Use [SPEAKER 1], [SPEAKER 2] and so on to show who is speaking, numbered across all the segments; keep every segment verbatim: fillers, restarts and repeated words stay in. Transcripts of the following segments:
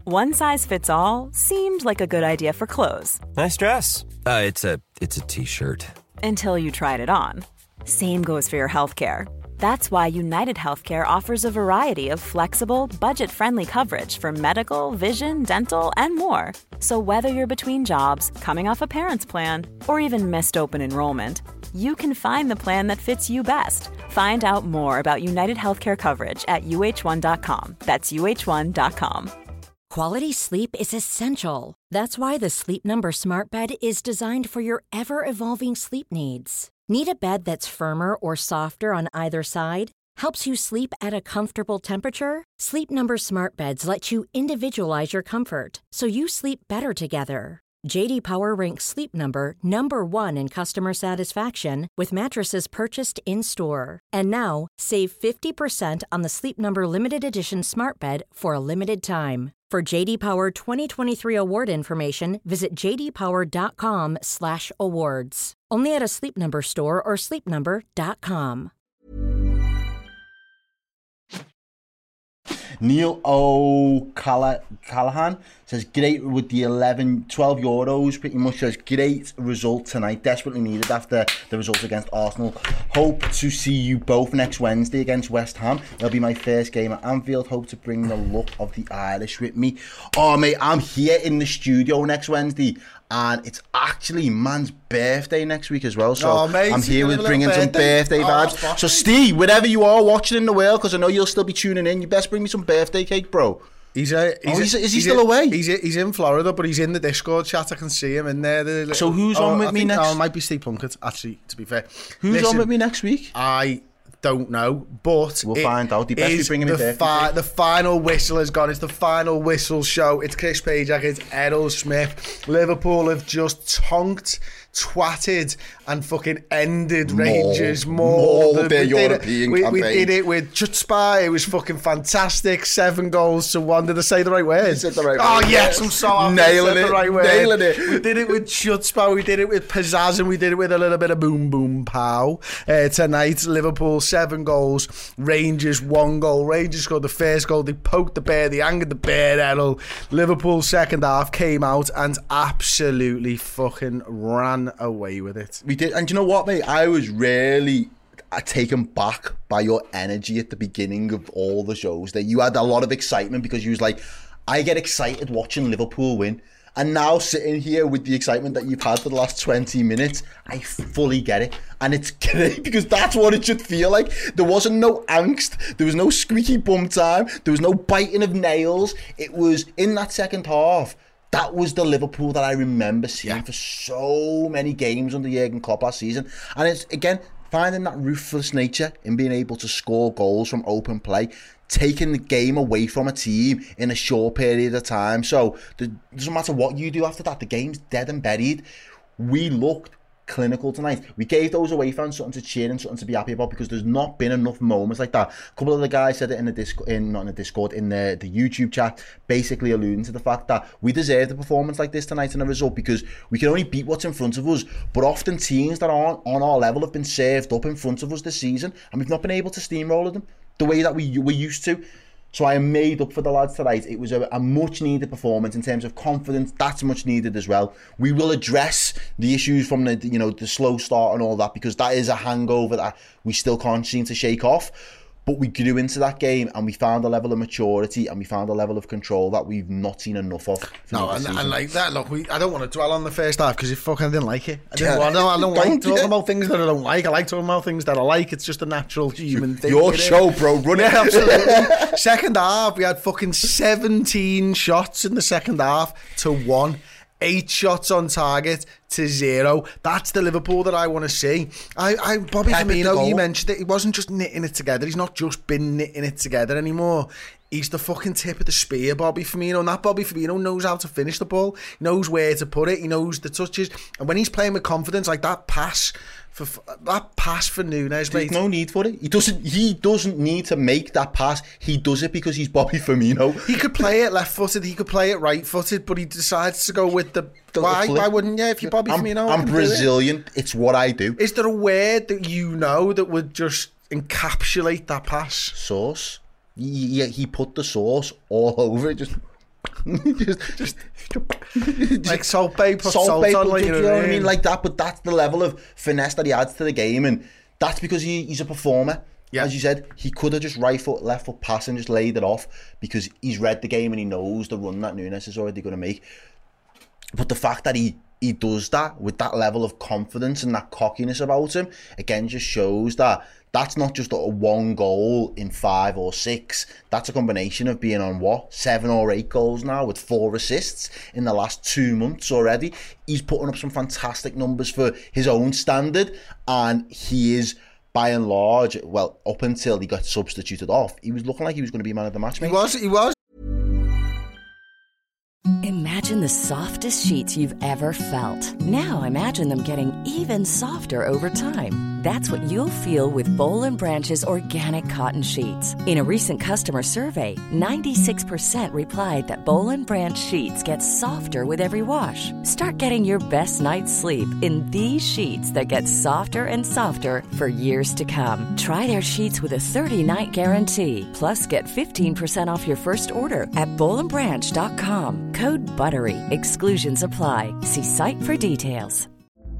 [SPEAKER 1] One size fits all seemed like a good idea for clothes.
[SPEAKER 2] Nice dress. Uh, it's a it's a t-shirt.
[SPEAKER 1] Until you tried it on. Same goes for your healthcare. That's why United Healthcare offers a variety of flexible, budget-friendly coverage for medical, vision, dental, and more. So whether you're between jobs, coming off a parent's plan, or even missed open enrollment, you can find the plan that fits you best. Find out more about United Healthcare coverage at U H one dot com. That's U H one dot com.
[SPEAKER 3] Quality sleep is essential. That's why the Sleep Number Smart Bed is designed for your ever-evolving sleep needs. Need a bed that's firmer or softer on either side? Helps you sleep at a comfortable temperature? Sleep Number Smart Beds let you individualize your comfort, so you sleep better together. J D Power ranks Sleep Number number one in customer satisfaction with mattresses purchased in-store. And now, save fifty percent on the Sleep Number Limited Edition Smart Bed for a limited time. For J D Power twenty twenty-three award information, visit j d power dot com slash awards. Only at a Sleep Number store or sleep number dot com.
[SPEAKER 4] Neil O'Callaghan says, great with the eleven, twelve euros, pretty much says, great result tonight, desperately needed after the result against Arsenal. Hope to see you both next Wednesday against West Ham. It'll be my first game at Anfield. Hope to bring the look of the Irish with me. Oh, mate, I'm here in the studio next Wednesday. And it's actually man's birthday next week as well, so oh, mate, I'm here with bringing birthday. some birthday vibes. Oh, so Steve, wherever you are watching in the world, because I know you'll still be tuning in, you best bring me some birthday cake, bro.
[SPEAKER 5] He's a, he's
[SPEAKER 4] oh, he's
[SPEAKER 5] a,
[SPEAKER 4] a, is he
[SPEAKER 5] he's
[SPEAKER 4] still
[SPEAKER 5] a,
[SPEAKER 4] away?
[SPEAKER 5] He's a, he's in Florida, but he's in the Discord chat. I can see him in there. The,
[SPEAKER 4] so who's
[SPEAKER 5] oh,
[SPEAKER 4] on with
[SPEAKER 5] I
[SPEAKER 4] me
[SPEAKER 5] think,
[SPEAKER 4] next?
[SPEAKER 5] Oh, it might be Steve Plunkett, actually, to be fair.
[SPEAKER 4] Who's
[SPEAKER 5] Listen,
[SPEAKER 4] on with me next week?
[SPEAKER 5] I don't know, but
[SPEAKER 4] we'll find out. He best be bringing me
[SPEAKER 5] the, fi- the final whistle has gone. It's the final whistle show. It's Chris Pajak, it's Errol Smith. Liverpool have just tonked, twatted and fucking ended
[SPEAKER 4] more,
[SPEAKER 5] Rangers
[SPEAKER 4] more
[SPEAKER 5] than
[SPEAKER 4] their
[SPEAKER 5] we
[SPEAKER 4] European
[SPEAKER 5] did we,
[SPEAKER 4] campaign.
[SPEAKER 5] we did it with Chutzpah. It was fucking fantastic. Seven goals to one. Did I say the right word?
[SPEAKER 4] You said the right
[SPEAKER 5] oh
[SPEAKER 4] word.
[SPEAKER 5] yes, I'm so happy.
[SPEAKER 4] Nailing
[SPEAKER 5] I said
[SPEAKER 4] it.
[SPEAKER 5] The right word.
[SPEAKER 4] Nailing it.
[SPEAKER 5] We did it with Chutzpah. We did it with pizzazz, and we did it with a little bit of boom boom pow. Uh, tonight, Liverpool seven goals. Rangers one goal. Rangers scored the first goal. They poked the bear. They angered the bear. Errol. Liverpool second half came out and absolutely fucking ran away with it.
[SPEAKER 4] We did, and you know what, mate? I was really taken back by your energy at the beginning of all the shows. That you had a lot of excitement because you was like, I get excited watching Liverpool win. And now sitting here with the excitement that you've had for the last twenty minutes, I fully get it. And it's great because that's what it should feel like. There wasn't no angst. There was no squeaky bum time. There was no biting of nails. It was in that second half. That was the Liverpool that I remember seeing yeah. for so many games under Jurgen Klopp last season. And it's, again, finding that ruthless nature in being able to score goals from open play, taking the game away from a team in a short period of time. So it doesn't matter what you do after that. The game's dead and buried. We looked clinical tonight. We gave those away fans something to cheer and something to be happy about because there's not been enough moments like that. A couple of the guys said it in the Discord, in not in the Discord, in the, the YouTube chat, basically alluding to the fact that we deserve a performance like this tonight and a result because we can only beat what's in front of us, but often teams that aren't on our level have been served up in front of us this season and we've not been able to steamroller them the way that we were used to. So I am made up for the lads tonight. It was a, a much needed performance in terms of confidence. That's much needed as well. We will address the issues from the you know the slow start and all that because that is a hangover that we still can't seem to shake off. But we grew into that game and we found a level of maturity and we found a level of control that we've not seen enough of.
[SPEAKER 5] No, and, and like that, look, we, I don't want to dwell on the first half because you fucking didn't like it. I, didn't,
[SPEAKER 4] Yeah.
[SPEAKER 5] well, no, I don't,
[SPEAKER 4] Don't
[SPEAKER 5] like talking
[SPEAKER 4] you?
[SPEAKER 5] about things that I don't like. I like talking about things that I like. It's just a natural human thing.
[SPEAKER 4] Your
[SPEAKER 5] you know?
[SPEAKER 4] show, bro. Run it.
[SPEAKER 5] Yeah, absolutely. Second half, we had fucking seventeen shots in the second half to one. Eight shots on target to zero. That's the Liverpool that I want to see. I, I Bobby
[SPEAKER 4] Pep at the
[SPEAKER 5] Firmino,
[SPEAKER 4] goal.
[SPEAKER 5] you mentioned it. He wasn't just knitting it together. He's not just been knitting it together anymore. He's the fucking tip of the spear, Bobby Firmino. And that Bobby Firmino knows how to finish the ball. He knows where to put it. He knows the touches. And when he's playing with confidence, like that pass for that pass for Núñez, mate.
[SPEAKER 4] There's no need for it. He doesn't. He doesn't need to make that pass. He does it because he's Bobby Firmino.
[SPEAKER 5] He could play it left-footed. He could play it right-footed, but he decides to go with the.
[SPEAKER 4] The
[SPEAKER 5] why?
[SPEAKER 4] flip.
[SPEAKER 5] Why wouldn't you? If you're Bobby
[SPEAKER 4] I'm,
[SPEAKER 5] Firmino, I
[SPEAKER 4] I'm
[SPEAKER 5] can do
[SPEAKER 4] Brazilian. It. It's what I do.
[SPEAKER 5] Is there a word that you know that would just encapsulate that pass?
[SPEAKER 4] Sauce. He, he, he put the sauce all over it. Just
[SPEAKER 5] just, just like Salt Bay, put
[SPEAKER 4] Salt,
[SPEAKER 5] salt
[SPEAKER 4] Bay,
[SPEAKER 5] on,
[SPEAKER 4] put,
[SPEAKER 5] like,
[SPEAKER 4] you
[SPEAKER 5] you
[SPEAKER 4] know
[SPEAKER 5] know
[SPEAKER 4] what I mean? Like that, but that's the level of finesse that he adds to the game, and that's because he, he's a performer. Yeah. As you said, he could have just right foot, left foot pass and just laid it off because he's read the game and he knows the run that Núñez is already going to make. But the fact that he, he does that with that level of confidence and that cockiness about him, again, just shows that that's not just a one goal in five or six. That's a combination of being on, what, seven or eight goals now with four assists in the last two months already. He's putting up some fantastic numbers for his own standard, and he is... by and large, well, up until he got substituted off, he was looking like he was going to be man of the match, mate.
[SPEAKER 5] He was, he was.
[SPEAKER 6] Imagine the softest sheets you've ever felt. Now imagine them getting even softer over time. That's what you'll feel with Boll and Branch's organic cotton sheets. In a recent customer survey, ninety-six percent replied that Boll and Branch sheets get softer with every wash. Start getting your best night's sleep in these sheets that get softer and softer for years to come. Try their sheets with a thirty-night guarantee. Plus, get fifteen percent off your first order at boll and branch dot com. Code BUTTERY. Exclusions apply. See site for details.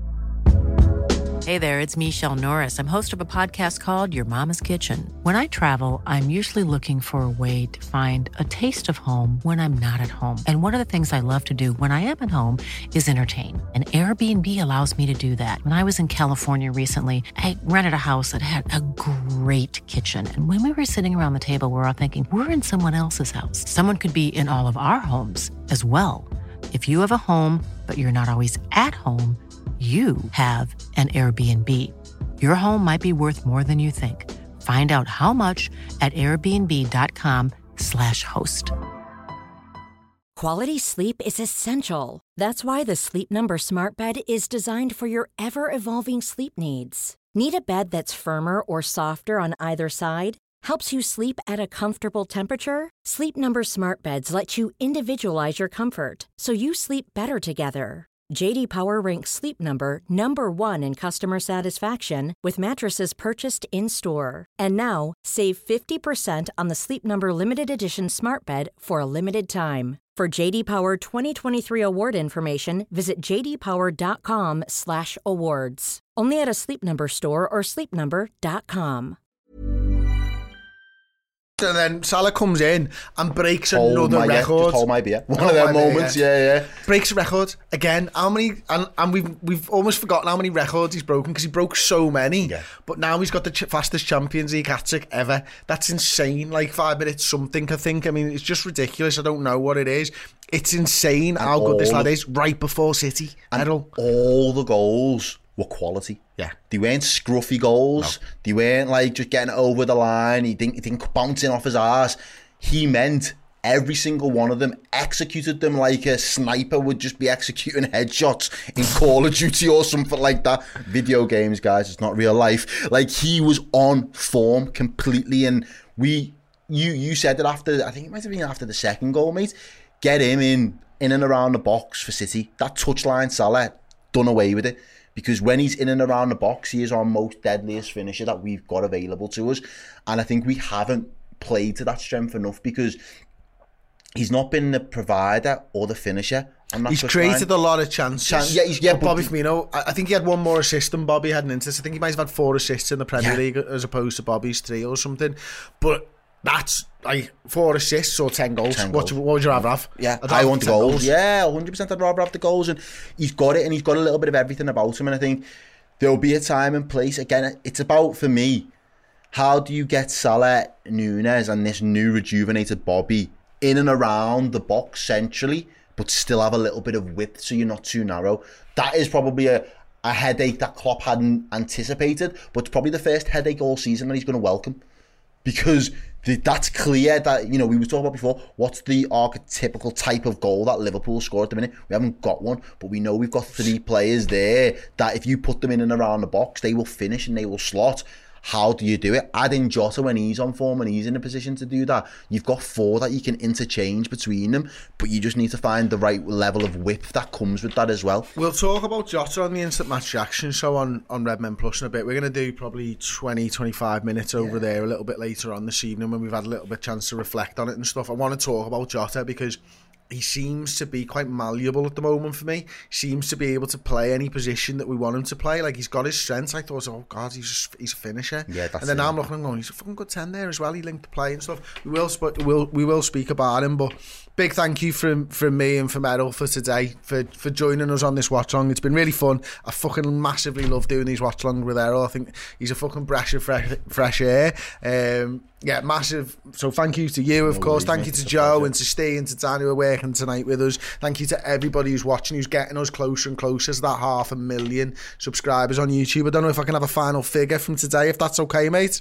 [SPEAKER 7] Hey there, it's Michelle Norris. I'm host of a podcast called Your Mama's Kitchen. When I travel, I'm usually looking for a way to find a taste of home when I'm not at home. And one of the things I love to do when I am at home is entertain. And Airbnb allows me to do that. When I was in California recently, I rented a house that had a great kitchen. And when we were sitting around the table, we're all thinking, we're in someone else's house. Someone could be in all of our homes as well. If you have a home, but you're not always at home, you have an Airbnb. Your home might be worth more than you think. Find out how much at airbnb.com slash host.
[SPEAKER 3] Quality sleep is essential. That's why the Sleep Number Smart Bed is designed for your ever-evolving sleep needs. Need a bed that's firmer or softer on either side? Helps you sleep at a comfortable temperature? Sleep Number Smart Beds let you individualize your comfort, so you sleep better together. J D Power ranks Sleep Number number one in customer satisfaction with mattresses purchased in-store. And now, save fifty percent on the Sleep Number Limited Edition Smart Bed for a limited time. For J D Power twenty twenty-three award information, visit j d power dot com slash awards. Only at a Sleep Number store or sleep number dot com.
[SPEAKER 5] And then Salah comes in and breaks
[SPEAKER 4] hold
[SPEAKER 5] another
[SPEAKER 4] my,
[SPEAKER 5] record.
[SPEAKER 4] Yeah, just hold my beer. One
[SPEAKER 5] Hold
[SPEAKER 4] of them
[SPEAKER 5] my beer,
[SPEAKER 4] moments, yeah, yeah.
[SPEAKER 5] Breaks a record again. How many? And, and we've we've almost forgotten how many records he's broken because he broke so many.
[SPEAKER 4] Yeah.
[SPEAKER 5] But now he's got the ch- fastest Champions League hat-trick ever. That's insane. Like five minutes something, I think. I mean, it's just ridiculous. I don't know what it is. It's insane and how good this lad
[SPEAKER 4] the,
[SPEAKER 5] is. Right before City.
[SPEAKER 4] And
[SPEAKER 5] Errol.
[SPEAKER 4] all the goals were quality.
[SPEAKER 5] Yeah.
[SPEAKER 4] They weren't scruffy goals. No. They weren't like just getting it over the line. He didn't, he didn't bouncing off his arse. He meant every single one of them, executed them like a sniper would just be executing headshots in Call of Duty or something like that. Video games, guys, it's not real life. Like, he was on form completely, and we, you you said it after, I think it might have been after the second goal, mate. Get him in, in and around the box for City. That touchline Salah, done away with it. Because when he's in and around the box, he is our most deadliest finisher that we've got available to us. And I think we haven't played to that strength enough because he's not been the provider or the finisher.
[SPEAKER 5] He's created line. a lot of chances. Chan-
[SPEAKER 4] yeah, he's, yeah,
[SPEAKER 5] but Bobby Firmino, I think he had one more assist than Bobby had into this. I think he might have had four assists in the Premier yeah. League as opposed to Bobby's three or something. But that's like four assists or ten goals. ten what, goals. what would you rather have?
[SPEAKER 4] Yeah, I want the goals. goals. Yeah, one hundred percent I'd rather have the goals. And he's got it, and he's got a little bit of everything about him. And I think there'll be a time and place. Again, it's about, for me, how do you get Salah, Núñez, and this new rejuvenated Bobby in and around the box centrally, but still have a little bit of width so you're not too narrow. That is probably a, a headache that Klopp hadn't anticipated, but it's probably the first headache all season that he's going to welcome. Because that's clear that, you know, we were talking about before, what's the archetypical type of goal that Liverpool score at the minute? We haven't got one, but we know we've got three players there that if you put them in and around the box, they will finish and they will slot. How do you do it? Add in Jota when he's on form and he's in a position to do that. You've got four that you can interchange between them, but you just need to find the right level of width that comes with that as well.
[SPEAKER 5] We'll talk about Jota on the Instant Match Reaction show on, on Redmen Plus in a bit. We're going to do probably twenty, twenty-five minutes over yeah. there a little bit later on this evening when we've had a little bit of chance to reflect on it and stuff. I want to talk about Jota because he seems to be quite malleable at the moment for me. Seems to be able to play any position that we want him to play. Like, he's got his strengths. I thought, oh God, he's just, he's a finisher.
[SPEAKER 4] Yeah, that's
[SPEAKER 5] and then
[SPEAKER 4] it.
[SPEAKER 5] now I'm looking and going, he's a fucking good ten there as well. He linked the play and stuff. We will, sp- we'll, we will speak about him, but big thank you from from me and from Errol for today, for for joining us on this watch along. It's been really fun. I fucking massively love doing these watch along with Errol. I think he's a fucking breath of fresh, fresh air. Um, yeah, massive. So thank you to you, of
[SPEAKER 4] No
[SPEAKER 5] course.
[SPEAKER 4] worries,
[SPEAKER 5] Thank
[SPEAKER 4] mate.
[SPEAKER 5] you to
[SPEAKER 4] It's a
[SPEAKER 5] Joe
[SPEAKER 4] pleasure.
[SPEAKER 5] and to Steve and to Dan who are working tonight with us. Thank you to everybody who's watching, who's getting us closer and closer to that half a million subscribers on YouTube. I don't know if I can have a final figure from today, if that's okay, mate.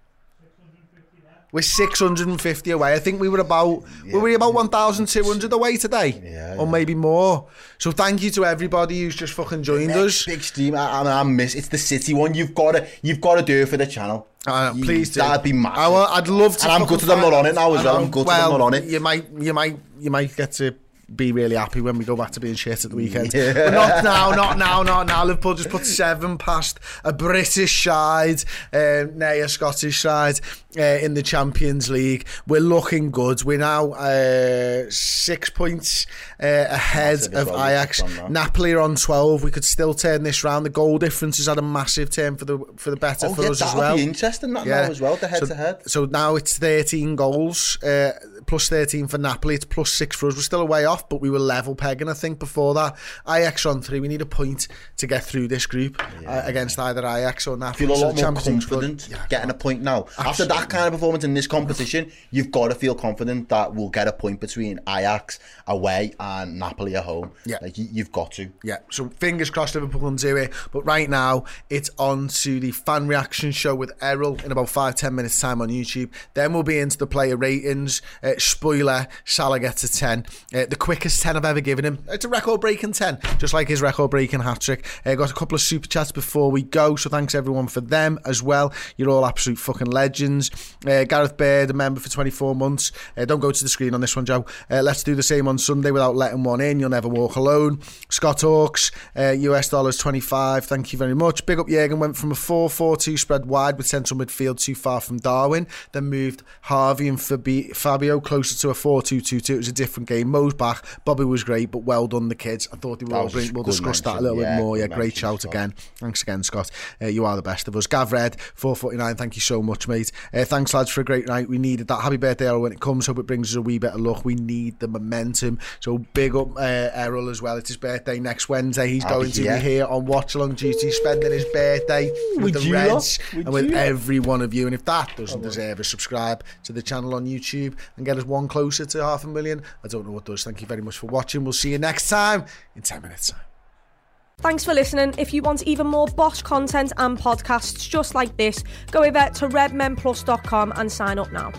[SPEAKER 5] We're six hundred fifty away. I think we were about
[SPEAKER 4] Yeah.
[SPEAKER 5] were we about one thousand two hundred away today,
[SPEAKER 4] Yeah,
[SPEAKER 5] or
[SPEAKER 4] yeah.
[SPEAKER 5] maybe more. So thank you to everybody who's just fucking joined us.
[SPEAKER 4] Big stream. I, I, I miss. It's the city one. You've got to. You've got to do it for the channel.
[SPEAKER 5] Uh,
[SPEAKER 4] You-
[SPEAKER 5] please do.
[SPEAKER 4] That'd be massive.
[SPEAKER 5] I, wa- I'd love to.
[SPEAKER 4] And I'm
[SPEAKER 5] fucking
[SPEAKER 4] gutted I'm not
[SPEAKER 5] find-
[SPEAKER 4] on it now as
[SPEAKER 5] I
[SPEAKER 4] well.
[SPEAKER 5] know.
[SPEAKER 4] I'm gutted
[SPEAKER 5] well,
[SPEAKER 4] I'm not on it.
[SPEAKER 5] You might, you might, you might get to be really happy when we go back to being shit at the weekend.
[SPEAKER 4] Yeah.
[SPEAKER 5] But not now, not now, not now. Liverpool just put seven past a British side, um, nay, a Scottish side uh, in the Champions League. We're looking good. We're now uh, six points uh, ahead
[SPEAKER 4] Massive as
[SPEAKER 5] of
[SPEAKER 4] well,
[SPEAKER 5] Ajax.
[SPEAKER 4] we've done that.
[SPEAKER 5] Napoli are on twelve. We could still turn this round. The goal difference has had a massive turn for the for the better
[SPEAKER 4] Oh
[SPEAKER 5] for
[SPEAKER 4] yeah,
[SPEAKER 5] us as
[SPEAKER 4] that'll
[SPEAKER 5] well.
[SPEAKER 4] be interesting. That now as well. The head
[SPEAKER 5] so,
[SPEAKER 4] to head.
[SPEAKER 5] So now it's thirteen goals, uh, plus thirteen for Napoli. It's plus six for us. We're still a way off, but we were level pegging, I think, before that. Ajax on three. We need a point to get through this group
[SPEAKER 4] Yeah.
[SPEAKER 5] uh, against either Ajax or Napoli.
[SPEAKER 4] Feel a
[SPEAKER 5] So
[SPEAKER 4] lot
[SPEAKER 5] the
[SPEAKER 4] more
[SPEAKER 5] Champions League's good.
[SPEAKER 4] confident
[SPEAKER 5] Yeah,
[SPEAKER 4] getting a point now. After that kind of performance in this competition, you've got to feel confident that we'll get a point between Ajax away and Napoli at home.
[SPEAKER 5] Yeah.
[SPEAKER 4] Like you, you've got to.
[SPEAKER 5] Yeah, so fingers crossed Liverpool can do it. But right now, it's on to the fan reaction show with Errol in about five, ten minutes time on YouTube. Then we'll be into the player ratings. Uh, spoiler, Salah gets a ten. Uh, the quickest ten I've ever given him. It's a record-breaking ten, just like his record-breaking hat-trick. Uh, got a couple of super chats before we go, so thanks everyone for them as well. You're all absolute fucking legends. Uh, Gareth Baird, a member for twenty-four months. Uh, don't go to the screen on this one, Joe. Uh, let's do the same on Sunday without letting one in. You'll never walk alone. Scott Hawks, uh, U S dollars twenty-five. Thank you very much. Big up Jürgen. Went from a four four two spread wide with central midfield too far from Darwin. Then moved Harvey and Fabi- Fabio closer to a four two two two. It was a different game. Mo's back. Bobby was great, but well done, the kids. I thought they were
[SPEAKER 4] That
[SPEAKER 5] all
[SPEAKER 4] was
[SPEAKER 5] brilliant. We'll
[SPEAKER 4] good
[SPEAKER 5] discuss that a
[SPEAKER 4] mention.
[SPEAKER 5] little
[SPEAKER 4] Yeah,
[SPEAKER 5] bit more.
[SPEAKER 4] good
[SPEAKER 5] Yeah, great
[SPEAKER 4] mention,
[SPEAKER 5] shout
[SPEAKER 4] Scott.
[SPEAKER 5] again. Thanks again, Scott. Uh, you are the best of us. Gav Red, four forty-nine. Thank you so much, mate. Uh, thanks, lads, for a great night. We needed that. Happy birthday, Errol, when it comes. Hope it brings us a wee bit of luck. We need the momentum. So big up uh, Errol as well. It's his birthday next Wednesday. He's
[SPEAKER 4] I'll
[SPEAKER 5] going
[SPEAKER 4] be
[SPEAKER 5] to
[SPEAKER 4] here.
[SPEAKER 5] be here on Watch Along Duty, spending his birthday with
[SPEAKER 4] Would
[SPEAKER 5] the
[SPEAKER 4] you
[SPEAKER 5] Reds
[SPEAKER 4] lot? Would
[SPEAKER 5] and with
[SPEAKER 4] you lot?
[SPEAKER 5] every one of you. And if that doesn't deserve a subscribe to the channel on YouTube and get us one closer to half a million, I don't know what does. Thank you very much for watching. We'll see you next time in ten minutes time.
[SPEAKER 8] Thanks for listening. If you want even more Bosch content and podcasts just like this, go over to red men plus dot com and sign up now.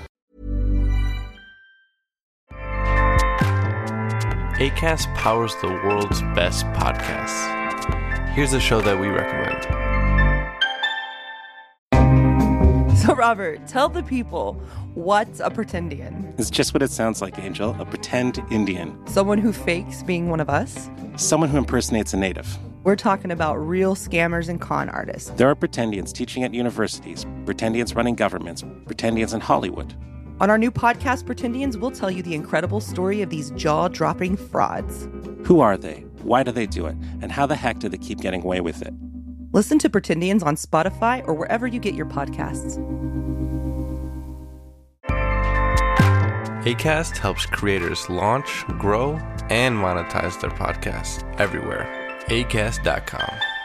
[SPEAKER 9] Acast powers the world's best podcasts. Here's a show that we recommend.
[SPEAKER 10] So, Robert, tell the people, what's a pretendian?
[SPEAKER 11] It's just what it sounds like, Angel. A pretend Indian.
[SPEAKER 10] Someone who fakes being one of us?
[SPEAKER 11] Someone who impersonates a native.
[SPEAKER 10] We're talking about real scammers and con artists.
[SPEAKER 11] There are pretendians teaching at universities, pretendians running governments, pretendians in Hollywood.
[SPEAKER 10] On our new podcast, Pretendians, we'll tell you the incredible story of these jaw-dropping frauds.
[SPEAKER 11] Who are they? Why do they do it? And how the heck do they keep getting away with it?
[SPEAKER 10] Listen to Pretendians on Spotify or wherever you get your podcasts.
[SPEAKER 9] Acast helps creators launch, grow, and monetize their podcasts everywhere. acast dot com.